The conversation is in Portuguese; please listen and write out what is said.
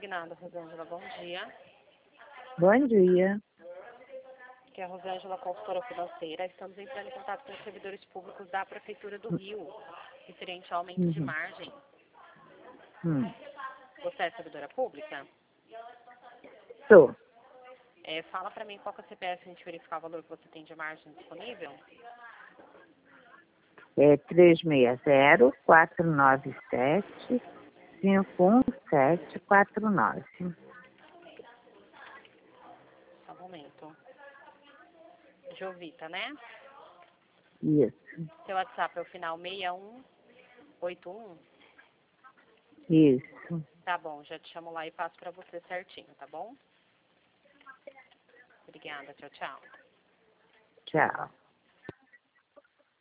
Indignada, Rosângela, bom dia. Bom dia. Aqui é a Rosângela, consultora financeira. Estamos entrando em contato com os servidores públicos da Prefeitura do Rio, referente ao aumento de margem. Você é servidora pública? Sou. Fala para mim qual que é o CPF, a gente verificar o valor que você tem de margem disponível. É 367-517-51749. Só um momento. Jovita, né? Isso. Seu WhatsApp é o final 6181? Isso. Tá bom, já te chamo lá e passo para você certinho, tá bom? Obrigada, tchau, tchau. Tchau.